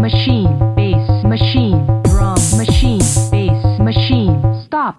machine, bass machine, drum machine, bass machine. Stop.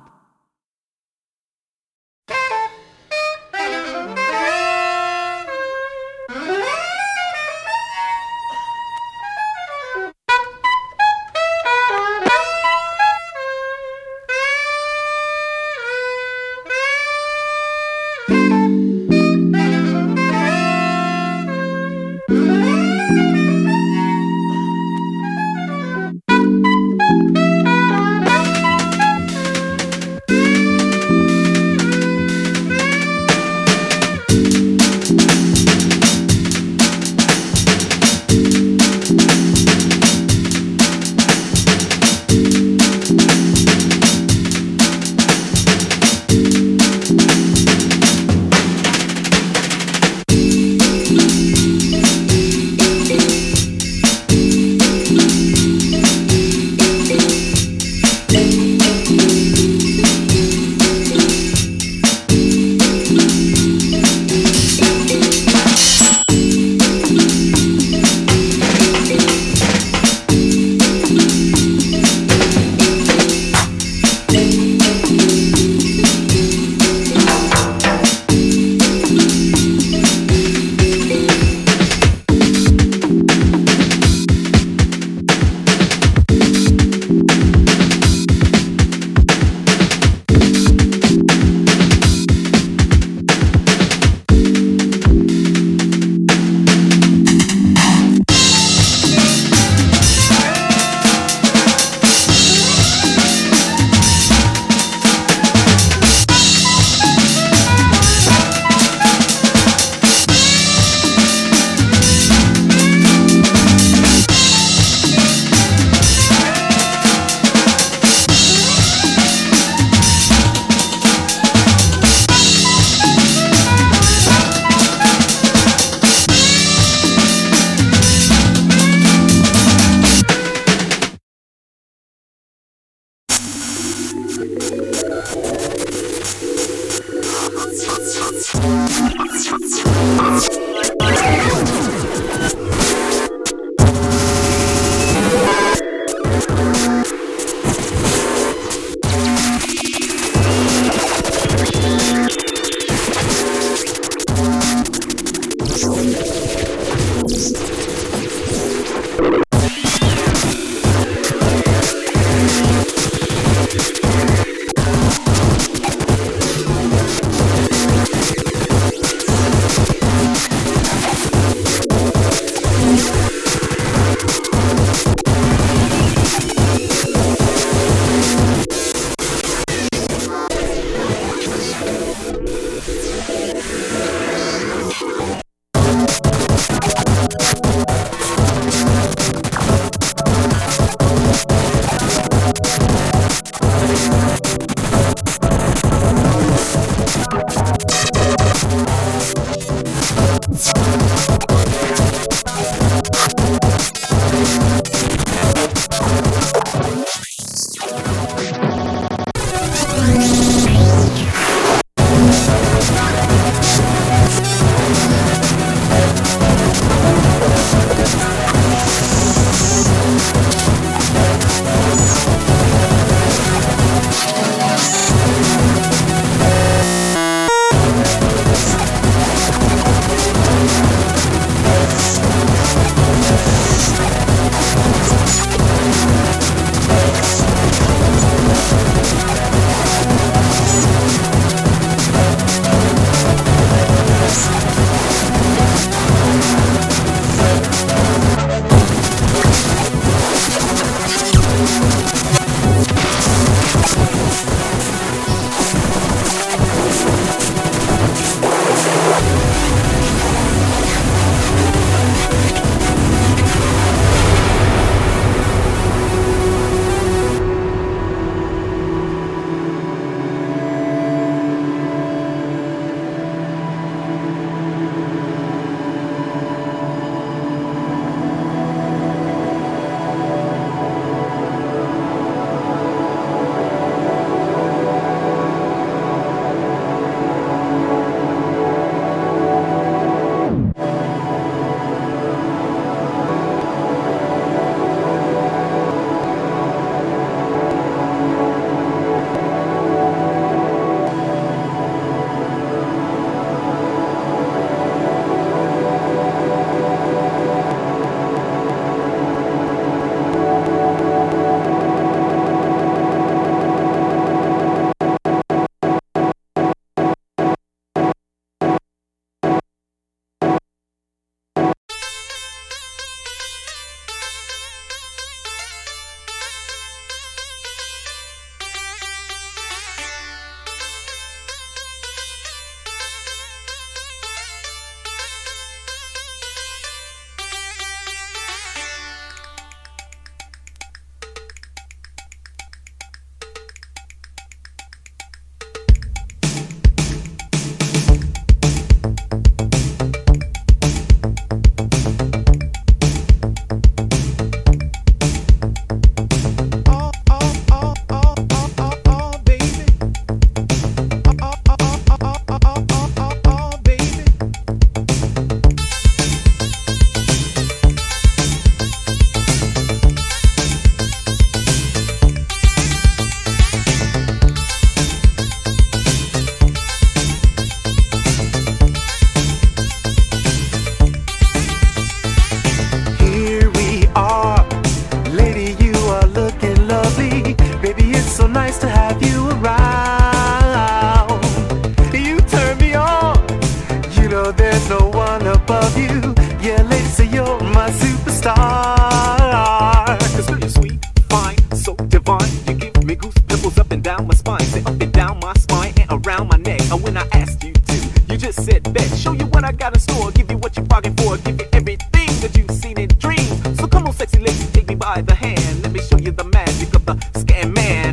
nice to have you around. You turn me on, you know there's no one above you. Yeah, ladies say you're my superstar. Cause you're sweet, fine, so divine. You give me goose pimples up and down my spine. Say up and down my spine and around my neck. And when I asked you to, you just said bet. Show you what I got in store, give you what you bargained for, give you everything that you've seen in dreams. So come on sexy lady, take me by the hand. Let me show you the magic of the Scan Man.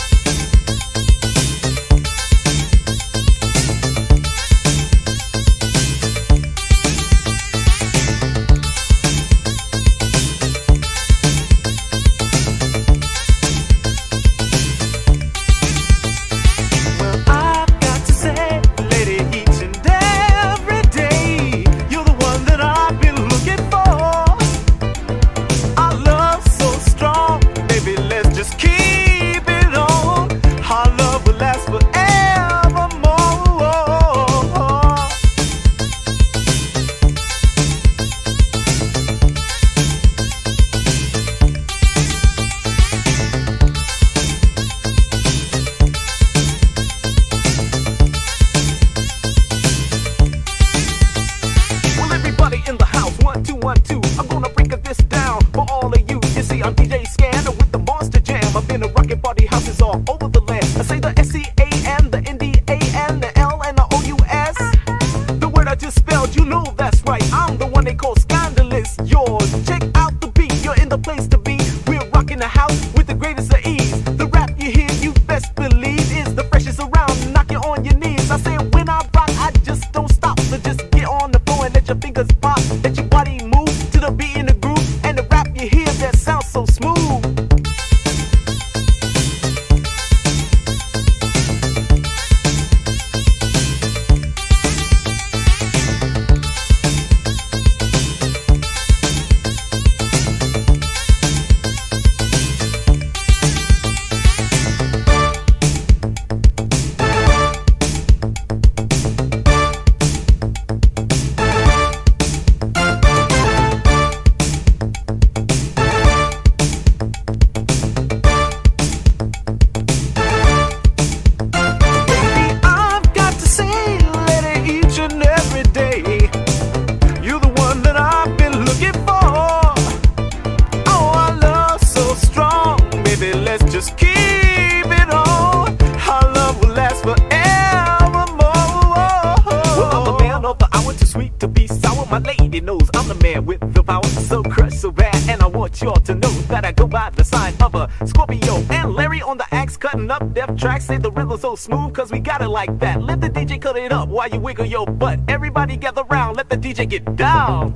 In the house, 1, 2, 1, 2. I'm gonna break this down for all of you. You see, I'm DJ Scanner with the Monster Jam. I've been a rockin' party houses all over the land. I say the S-C-A-N, the N-D-A-N, the L and the O-U-S. The word I just spelled, you know that's right. I'm the one they call scandalous. Yours, check out the beat, you're in the place to be. We're rocking the house with the greatest of ease. The rap you hear, you best believe, is the freshest around. Knock you on your knees. I say when I rock, I just don't stop. So just get on the floor and let your fingers pop. Let your body move to the beat in the groove. And the rap you hear that sounds so smooth. Just keep it on. Our love will last forevermore. Well, I'm the man of the hour, too sweet to be sour. My lady knows I'm the man with the power. So crushed, so bad, and I want y'all to know that I go by the sign of a Scorpio. And Larry on the axe, cutting up death tracks. Say the rhythm's so smooth, cause we got it like that. Let the DJ cut it up while you wiggle your butt. Everybody gather round, let the DJ get down.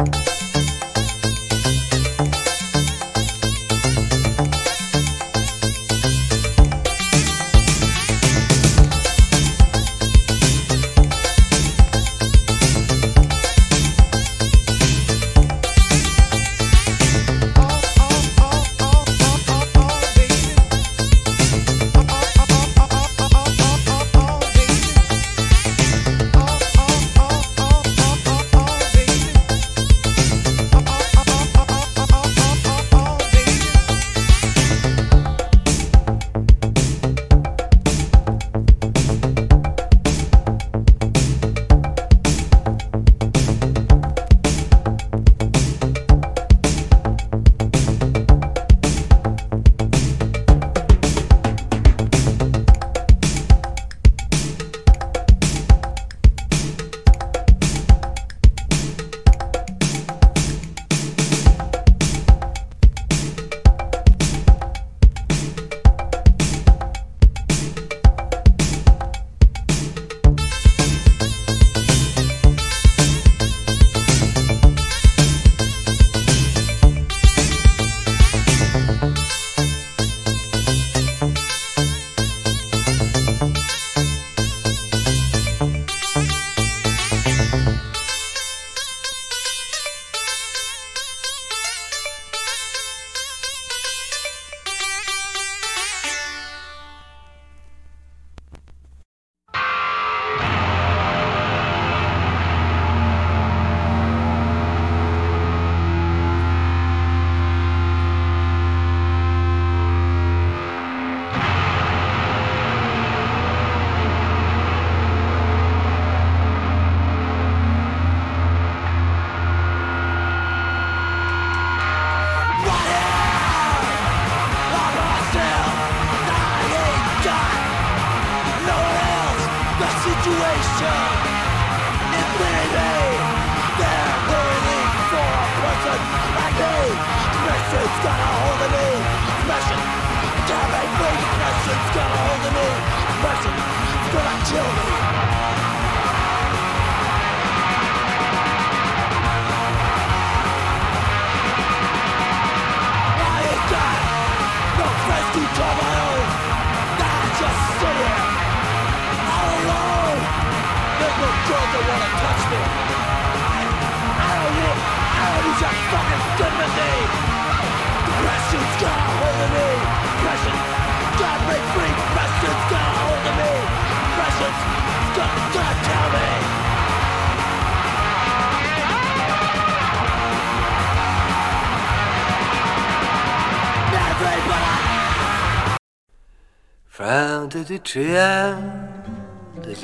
的炊烟，